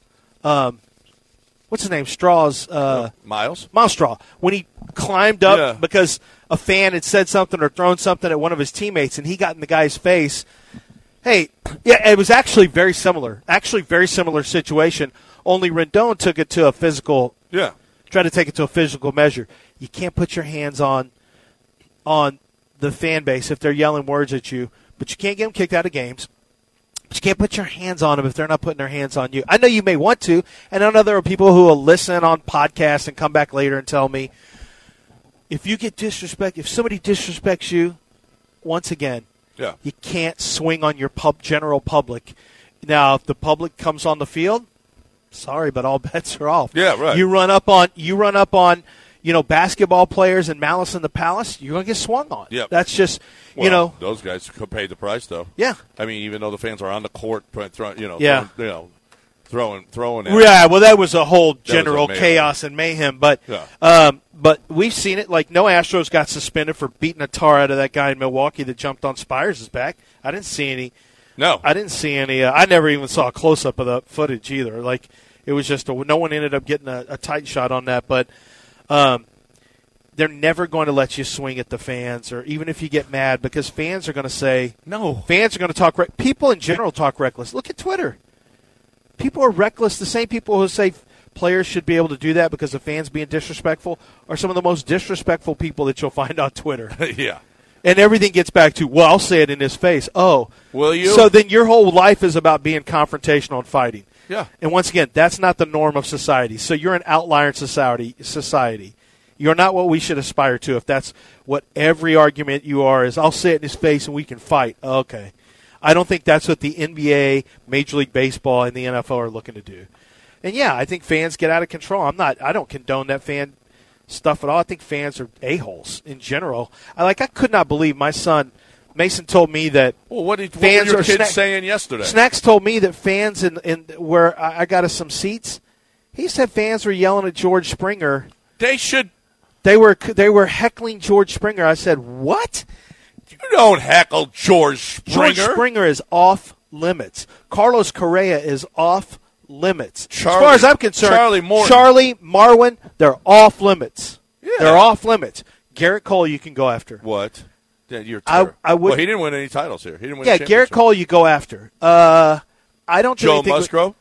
What's his name? Straw's Miles Straw. When he climbed up because a fan had said something or thrown something at one of his teammates, and he got in the guy's face. Hey, it was actually very similar. Very similar situation. Only Rendon took it to a physical. Yeah. Tried to take it to a physical measure. You can't put your hands on the fan base if they're yelling words at you, but you can't get them kicked out of games. But you can't put your hands on them if they're not putting their hands on you. I know you may want to, and I know there are people who will listen on podcasts and come back later and tell me, if you get disrespect, if somebody disrespects you, once again, you can't swing on your general public. Now, if the public comes on the field, sorry, but all bets are off. Yeah, right. You run up on basketball players and Malice in the Palace, you're going to get swung on. Yep. That's just, those guys could pay the price, though. Yeah. I mean, even though the fans are on the court, throwing. Yeah, well, that was a whole general chaos and mayhem. But but we've seen it. Like, no Astros got suspended for beating a tar out of that guy in Milwaukee that jumped on Spires' back. I didn't see any. No. I didn't see any. I never even saw a close-up of the footage either. Like, it was just no one ended up getting a tight shot on that. But they're never going to let you swing at the fans, or even if you get mad, because fans are going to say no. Fans are going to talk. People in general talk reckless. Look at Twitter. People are reckless. The same people who say players should be able to do that because of fans being disrespectful are some of the most disrespectful people that you'll find on Twitter. Yeah. And everything gets back to, well, I'll say it in his face. Oh. Will you? So then your whole life is about being confrontational and fighting. Yeah. And once again, that's not the norm of society. So you're an outlier in society. You're not what we should aspire to if that's what every argument you are is, I'll say it in his face and we can fight. Okay. I don't think that's what the NBA, Major League Baseball, and the NFL are looking to do. And, yeah, I think fans get out of control. I don't condone that fan stuff at all. I think fans are a-holes in general. I could not believe my son – Mason told me that what were fans your are kids saying yesterday? Snacks told me that fans in where I got us some seats, he said fans were yelling at George Springer. They should. They were heckling George Springer. I said, what? You don't heckle George Springer. George Springer is off limits. Carlos Correa is off limits. as far as I'm concerned, Charlie, Marwin, they're off limits. Yeah. They're off limits. Garrett Cole, you can go after. What? You're I would. Well, he didn't win any titles here. He didn't win. Yeah, Garrett Cole, you go after. I don't. Joe Musgrove.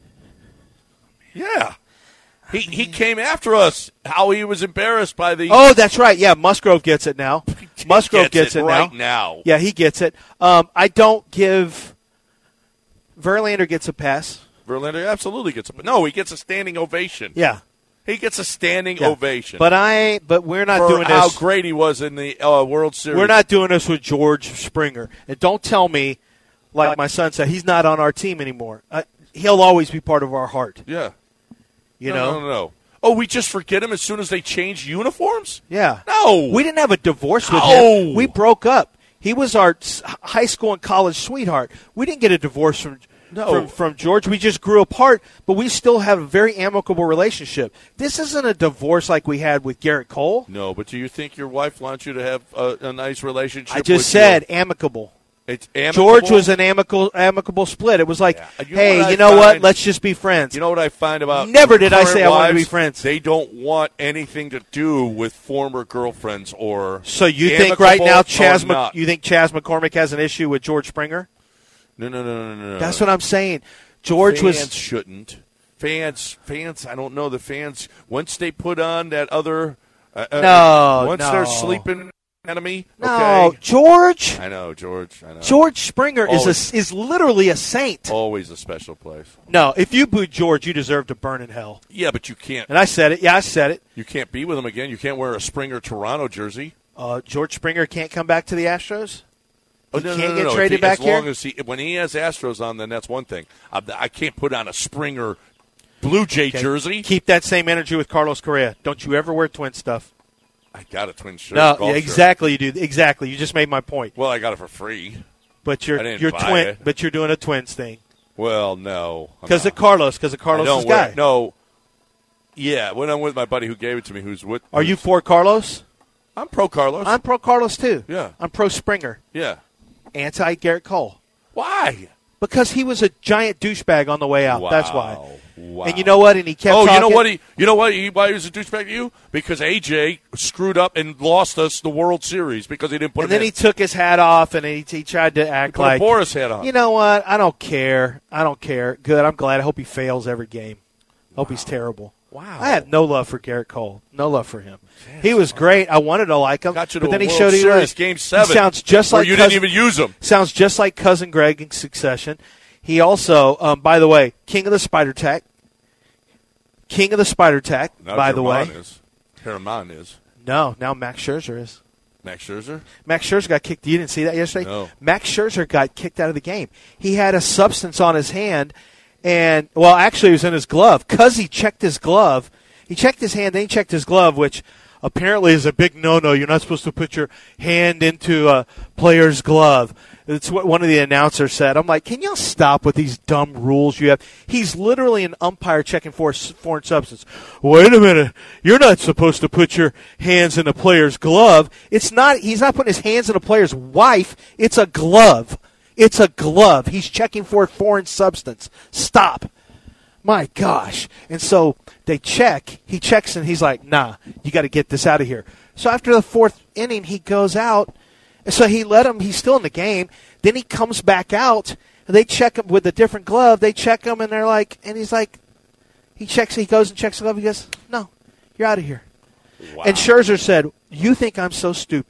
Yeah, he came after us. How he was embarrassed by the. Oh, that's right. Yeah, Musgrove gets it now. Musgrove gets it right now. Yeah, he gets it. I don't give. Verlander gets a pass. Verlander absolutely gets a. No, he gets a standing ovation. Yeah. He gets a standing ovation. But we're not doing this. How great he was in the World Series. We're not doing this with George Springer. And don't tell me, like my son said, he's not on our team anymore. He'll always be part of our heart. Yeah. You know? No. Oh, we just forget him as soon as they change uniforms? Yeah. No. We didn't have a divorce with him. We broke up. He was our high school and college sweetheart. We didn't get a divorce from George. We just grew apart, but we still have a very amicable relationship. This isn't a divorce like we had with Garrett Cole. No, but do you think your wife wants you to have a nice relationship? I just said amicable. It's amicable? George was an amicable split. It was like, hey, you know what? Let's just be friends. You know what I find about never did I say wives, I want to be friends. They don't want anything to do with former girlfriends or. So you think right now you think Chaz McCormick has an issue with George Springer? No. That's what I'm saying. Fans shouldn't. Fans. I don't know. The fans once they put on that other. They're sleeping enemy. No, okay. George. I know George. George Springer is literally a saint. Always a special place. No, if you booed George, you deserve to burn in hell. Yeah, but you can't. And I said it. Yeah, I said it. You can't be with him again. You can't wear a Springer Toronto jersey. George Springer can't come back to the Astros. He can't get no. traded back here? As long as when he has Astros on, then that's one thing. I can't put on a Springer Blue Jay jersey. Keep that same energy with Carlos Correa. Don't you ever wear Twin stuff. I got a Twin shirt. No, yeah, exactly. You do. Exactly. You just made my point. Well, I got it for free. But you're twin. It. But you're doing a Twins thing. Well, no. Because of Carlos. Because of Carlos' guy. No. Yeah, when I'm with my buddy who gave it to me, who's with. Are you for Carlos? I'm pro Carlos. I'm pro Carlos too. Yeah. I'm pro Springer. Yeah. Anti-Garrett Cole. Why? Because he was a giant douchebag on the way out. Wow. That's why. Wow. And you know what? And he kept talking. You know what? Why he was a douchebag to you? Because AJ screwed up and lost us the World Series because he didn't put. And then he took his hat off and he tried to act like a Boris hat on. You know what? I don't care. Good. I'm glad. I hope he fails every game. Hope he's terrible. Wow. I have no love for Garrett Cole. No love for him. He was great. I wanted to like him. Got you but to then a he World showed Series Game 7. He sounds just like you didn't even use him. Sounds just like Cousin Greg in Succession. He also, by the way, King of the Spider Tack. Now by the way. Herman is. No, now Max Scherzer is. Max Scherzer? Max Scherzer got kicked. You didn't see that yesterday? No. Max Scherzer got kicked out of the game. He had a substance on his hand, and, well, actually it was in his glove. Because he checked his glove. He checked his hand, then he checked his glove, which apparently is a big no-no. You're not supposed to put your hand into a player's glove. It's what one of the announcers said. I'm like, can y'all stop with these dumb rules you have? He's literally an umpire checking for foreign substance. Wait a minute. You're not supposed to put your hands in a player's glove. He's not putting his hands in a player's wife. It's a glove. It's a glove. He's checking for foreign substance. Stop. My gosh. And so they check. He checks and he's like, nah, you got to get this out of here. So after the fourth inning, he goes out. So he let him. He's still in the game. Then he comes back out. And they check him with a different glove. They check him, and they're like, and he's like, he checks. He goes and checks the glove. He goes, no, you're out of here. Wow. And Scherzer said, you think I'm so stupid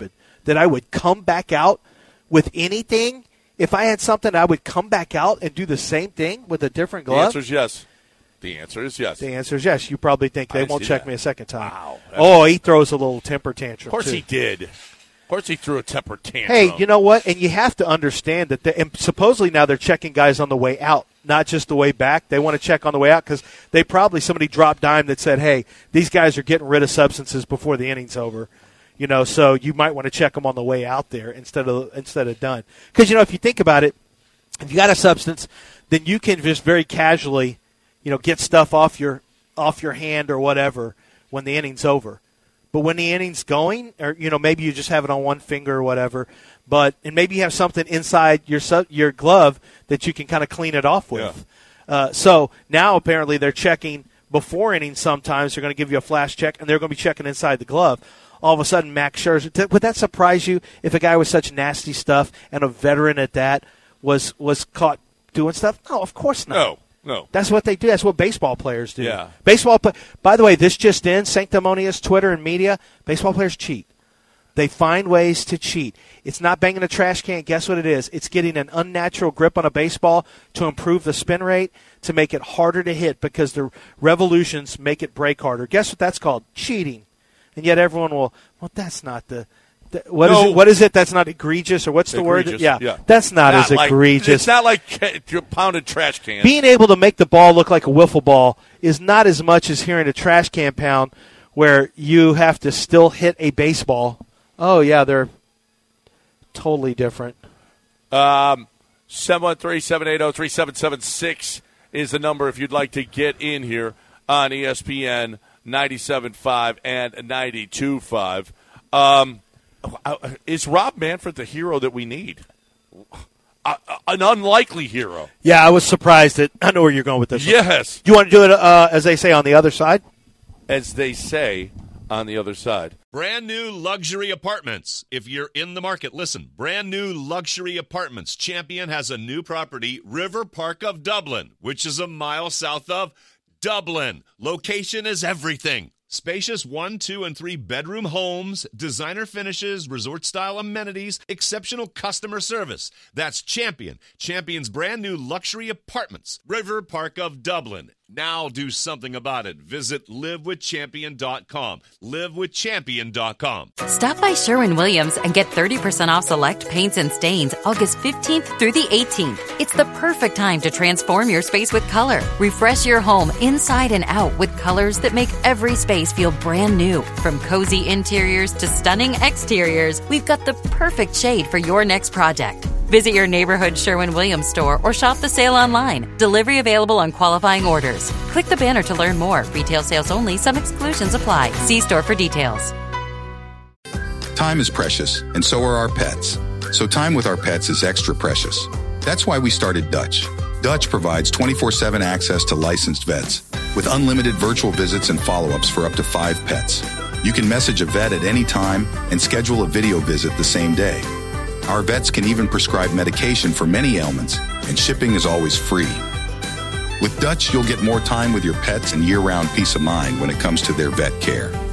that I would come back out with anything? If I had something, I would come back out and do the same thing with a different glove? The answer is yes. The answer is yes. The answer is yes. You probably think they won't check me a second time. Wow. Oh, he throws a little temper tantrum, Of course too. he did. Of course he threw a temper tantrum. Hey, you know what? And you have to understand that and supposedly now they're checking guys on the way out, not just the way back. They want to check on the way out because somebody dropped dime that said, hey, these guys are getting rid of substances before the inning's over. So you might want to check them on the way out there instead of done. Because, if you think about it, if you got a substance, then you can just very casually, get stuff off your hand or whatever when the inning's over. But when the inning's going, or maybe you just have it on one finger or whatever, and maybe you have something inside your glove that you can kind of clean it off with. Yeah. So now apparently they're checking before innings. Sometimes they're going to give you a flash check, and they're going to be checking inside the glove. All of a sudden, Max Scherzer, would that surprise you if a guy with such nasty stuff and a veteran at that was caught doing stuff? No, of course not. No. That's what they do. That's what baseball players do. Yeah. By the way, this just in, sanctimonious Twitter and media, baseball players cheat. They find ways to cheat. It's not banging a trash can. Guess what it is? It's getting an unnatural grip on a baseball to improve the spin rate, to make it harder to hit because the revolutions make it break harder. Guess what that's called? Cheating. And yet everyone will, that's not what is it? That's not egregious, or what's the word? Yeah. That's not as egregious. It's not like you're pounding trash cans. Being able to make the ball look like a wiffle ball is not as much as hearing a trash can pound where you have to still hit a baseball. Oh, yeah, they're totally different. 713-780-3776 is the number if you'd like to get in here on ESPN 97.5 and 92.5. Is Rob Manfred the hero that we need? An unlikely hero. Yeah, I was surprised that I know where you're going with this. Yes. Do you want to do it, as they say, on the other side? As they say on the other side. Brand new luxury apartments. If you're in the market, listen. Brand new luxury apartments. Champion has a new property, River Park of Dublin, which is a mile south of Dublin. Location is everything. Spacious 1, 2, and 3 bedroom homes, designer finishes, resort-style amenities, exceptional customer service. That's Champion. Champion's brand new luxury apartments, River Park of Dublin. Now do something about it. Visit livewithchampion.com. Livewithchampion.com. Stop by Sherwin-Williams and get 30% off select paints and stains August 15th through the 18th. It's the perfect time to transform your space with color. Refresh your home inside and out with colors that make every space feel brand new. From cozy interiors to stunning exteriors, we've got the perfect shade for your next project. Visit your neighborhood Sherwin-Williams store or shop the sale online. Delivery available on qualifying orders. Click the banner to learn more. Retail sales only. Some exclusions apply. See store for details. Time is precious, and so are our pets. So time with our pets is extra precious. That's why we started Dutch. Dutch provides 24/7 access to licensed vets with unlimited virtual visits and follow-ups for up to 5 pets. You can message a vet at any time and schedule a video visit the same day. Our vets can even prescribe medication for many ailments, and shipping is always free. With Dutch, you'll get more time with your pets and year-round peace of mind when it comes to their vet care.